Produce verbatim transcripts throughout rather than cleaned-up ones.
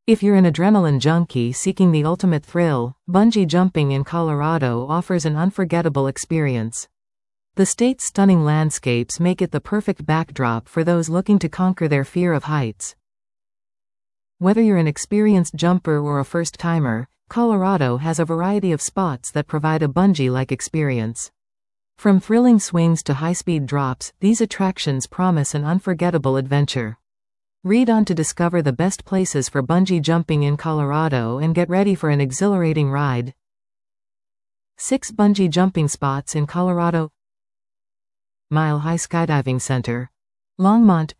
If you're an adrenaline junkie seeking the ultimate thrill, bungee jumping in Colorado offers an unforgettable experience. The state's stunning landscapes make it the perfect backdrop for those looking to conquer their fear of heights. Whether you're an experienced jumper or a first-timer, Colorado has a variety of spots that provide a bungee-like experience. From thrilling swings to high-speed drops, these attractions promise an unforgettable adventure. Read on to discover the best places for bungee jumping in Colorado and get ready for an exhilarating ride. six Bungee jumping spots in Colorado. Mile High Skydiving Center, Longmont.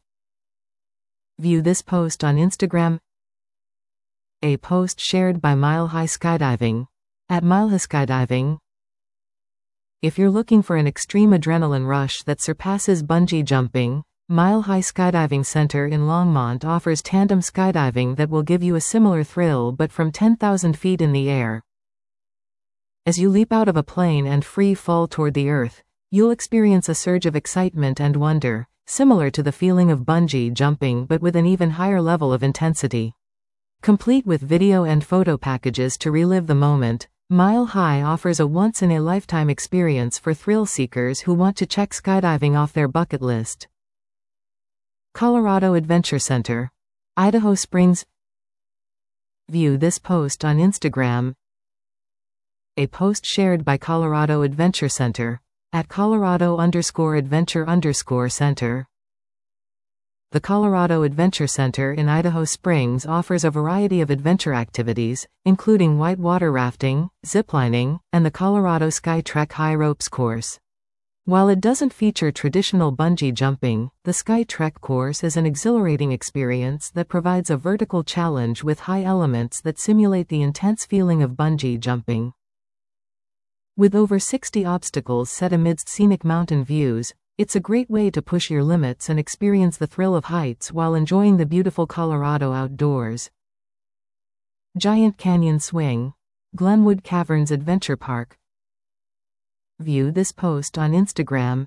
View this post on Instagram. A post shared by Mile High Skydiving, at Mile High Skydiving. If you're looking for an extreme adrenaline rush that surpasses bungee jumping, Mile High Skydiving Center in Longmont offers tandem skydiving that will give you a similar thrill but from ten thousand feet in the air. As you leap out of a plane and free fall toward the earth, you'll experience a surge of excitement and wonder, similar to the feeling of bungee jumping but with an even higher level of intensity. Complete with video and photo packages to relive the moment, Mile High offers a once-in-a-lifetime experience for thrill seekers who want to check skydiving off their bucket list. Colorado Adventure Center, Idaho Springs. View this post on Instagram. A post shared by Colorado Adventure Center, at Colorado underscore adventure underscore center. The Colorado Adventure Center in Idaho Springs offers a variety of adventure activities, including whitewater rafting, ziplining, and the Colorado Sky Trek High Ropes course. While it doesn't feature traditional bungee jumping, the Sky Trek course is an exhilarating experience that provides a vertical challenge with high elements that simulate the intense feeling of bungee jumping. With over sixty obstacles set amidst scenic mountain views, it's a great way to push your limits and experience the thrill of heights while enjoying the beautiful Colorado outdoors. Giant Canyon Swing, Glenwood Caverns Adventure Park. View this post on Instagram.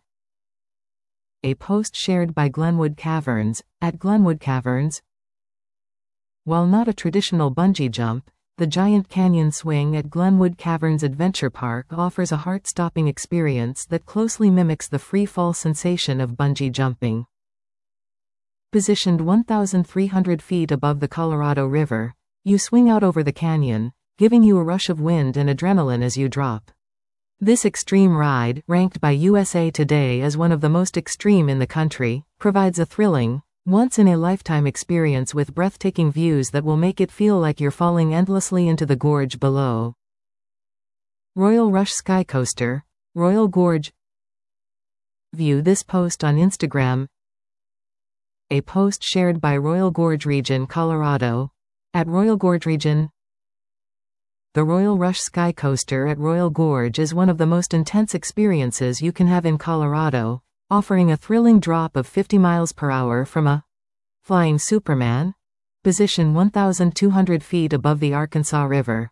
A post shared by Glenwood Caverns, at Glenwood Caverns. While not a traditional bungee jump, the Giant Canyon Swing at Glenwood Caverns Adventure Park offers a heart-stopping experience that closely mimics the free-fall sensation of bungee jumping. Positioned one thousand three hundred feet above the Colorado River, you swing out over the canyon, giving you a rush of wind and adrenaline as you drop. This extreme ride, ranked by U S A Today as one of the most extreme in the country, provides a thrilling, once-in-a-lifetime experience with breathtaking views that will make it feel like you're falling endlessly into the gorge below. Royal Rush Sky Coaster, Royal Gorge. View this post on Instagram. A post shared by Royal Gorge Region, Colorado, at Royal Gorge Region. The Royal Rush Sky Coaster at Royal Gorge is one of the most intense experiences you can have in Colorado, offering a thrilling drop of fifty miles per hour from a Flying Superman position one thousand two hundred feet above the Arkansas River.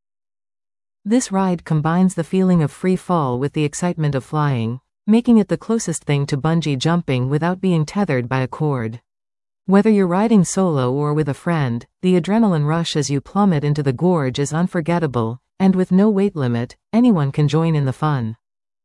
This ride combines the feeling of free fall with the excitement of flying, making it the closest thing to bungee jumping without being tethered by a cord. Whether you're riding solo or with a friend, the adrenaline rush as you plummet into the gorge is unforgettable, and with no weight limit, anyone can join in the fun.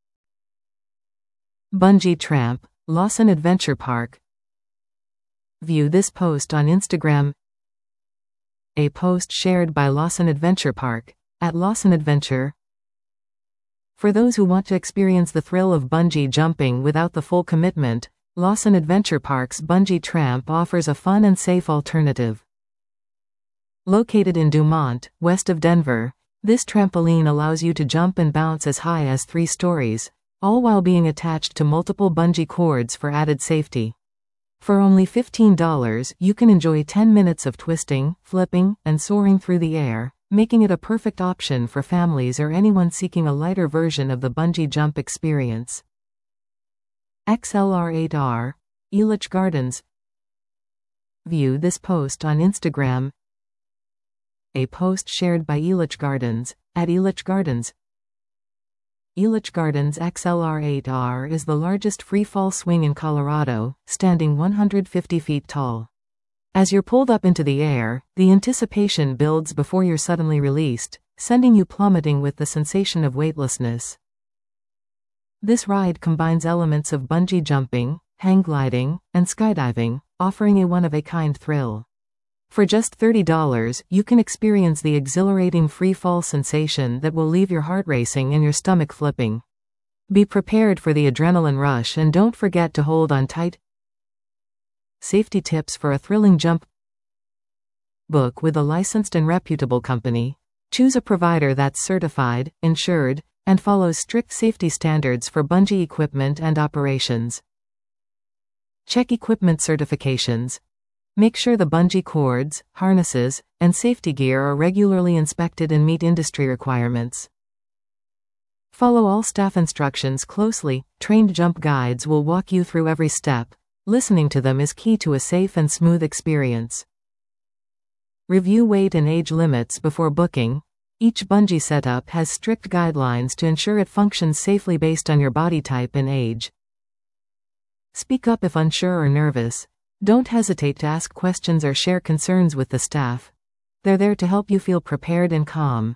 Bungee Tramp, Lawson Adventure Park. View this post on Instagram. A post shared by Lawson Adventure Park, at Lawson Adventure. For those who want to experience the thrill of bungee jumping without the full commitment, Lawson Adventure Park's Bungee Tramp offers a fun and safe alternative. Located in Dumont, west of Denver, this trampoline allows you to jump and bounce as high as three stories, all while being attached to multiple bungee cords for added safety. For only fifteen dollars, you can enjoy ten minutes of twisting, flipping, and soaring through the air, making it a perfect option for families or anyone seeking a lighter version of the bungee jump experience. X L R eight R, Elitch Gardens. View this post on Instagram. A post shared by Elitch Gardens, at Elitch Gardens. Elitch Gardens X L R eight R is the largest free-fall swing in Colorado, standing one hundred fifty feet tall. As you're pulled up into the air, the anticipation builds before you're suddenly released, sending you plummeting with the sensation of weightlessness. This ride combines elements of bungee jumping, hang gliding, and skydiving, offering a one-of-a-kind thrill. For just thirty dollars, you can experience the exhilarating free-fall sensation that will leave your heart racing and your stomach flipping. Be prepared for the adrenaline rush and don't forget to hold on tight. Safety tips for a thrilling jump. Book with a licensed and reputable company. Choose a provider that's certified, insured, and follows strict safety standards for bungee equipment and operations. Check equipment certifications. Make sure the bungee cords, harnesses, and safety gear are regularly inspected and meet industry requirements. Follow all staff instructions closely. Trained jump guides will walk you through every step. Listening to them is key to a safe and smooth experience. Review weight and age limits before booking. Each bungee setup has strict guidelines to ensure it functions safely based on your body type and age. Speak up if unsure or nervous. Don't hesitate to ask questions or share concerns with the staff. They're there to help you feel prepared and calm.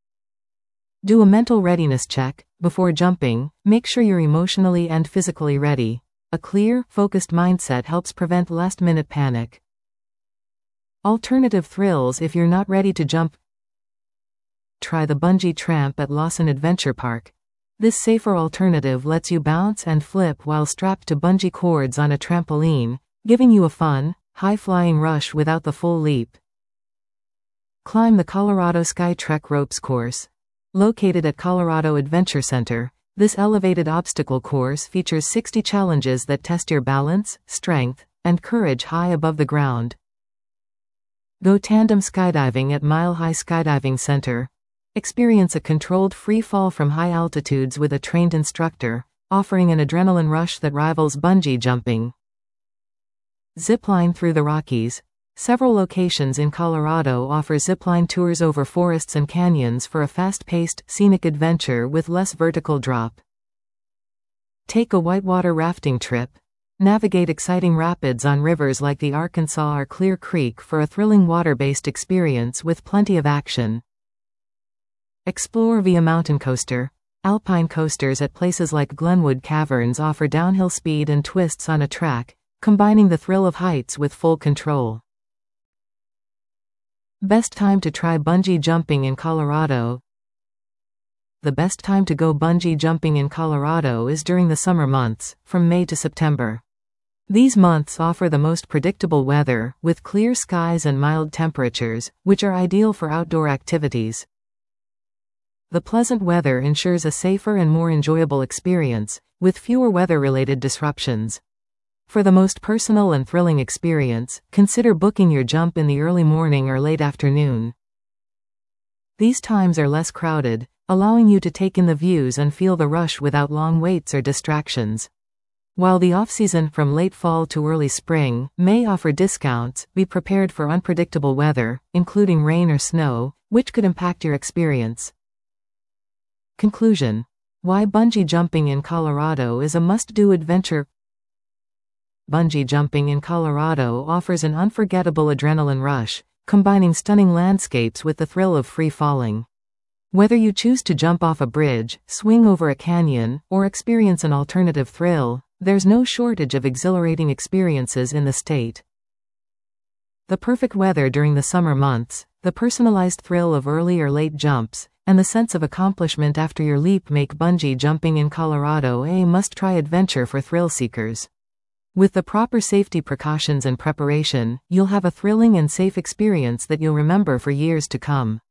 Do a mental readiness check. Before jumping, make sure you're emotionally and physically ready. A clear, focused mindset helps prevent last-minute panic. Alternative thrills if you're not ready to jump. Try the bungee tramp at Lawson Adventure Park. This safer alternative lets you bounce and flip while strapped to bungee cords on a trampoline, giving you a fun, high-flying rush without the full leap. Climb the Colorado Sky Trek Ropes Course. Located at Colorado Adventure Center, this elevated obstacle course features sixty challenges that test your balance, strength, and courage high above the ground. Go tandem skydiving at Mile High Skydiving Center. Experience a controlled free fall from high altitudes with a trained instructor, offering an adrenaline rush that rivals bungee jumping. Zipline through the Rockies. Several locations in Colorado offer zipline tours over forests and canyons for a fast-paced, scenic adventure with less vertical drop. Take a whitewater rafting trip. Navigate exciting rapids on rivers like the Arkansas or Clear Creek for a thrilling water-based experience with plenty of action. Explore via mountain coaster. Alpine coasters at places like Glenwood Caverns offer downhill speed and twists on a track, combining the thrill of heights with full control. Best time to try bungee jumping in Colorado. The best time to go bungee jumping in Colorado is during the summer months, from May to September. These months offer the most predictable weather, with clear skies and mild temperatures, which are ideal for outdoor activities. The pleasant weather ensures a safer and more enjoyable experience, with fewer weather-related disruptions. For the most personal and thrilling experience, consider booking your jump in the early morning or late afternoon. These times are less crowded, allowing you to take in the views and feel the rush without long waits or distractions. While the off-season from late fall to early spring may offer discounts, be prepared for unpredictable weather, including rain or snow, which could impact your experience. Conclusion. Why bungee jumping in Colorado is a must-do adventure. Bungee jumping in Colorado offers an unforgettable adrenaline rush, combining stunning landscapes with the thrill of free falling. Whether you choose to jump off a bridge, swing over a canyon, or experience an alternative thrill, there's no shortage of exhilarating experiences in the state. The perfect weather during the summer months, the personalized thrill of early or late jumps, and the sense of accomplishment after your leap make bungee jumping in Colorado a must-try adventure for thrill seekers. With the proper safety precautions and preparation, you'll have a thrilling and safe experience that you'll remember for years to come.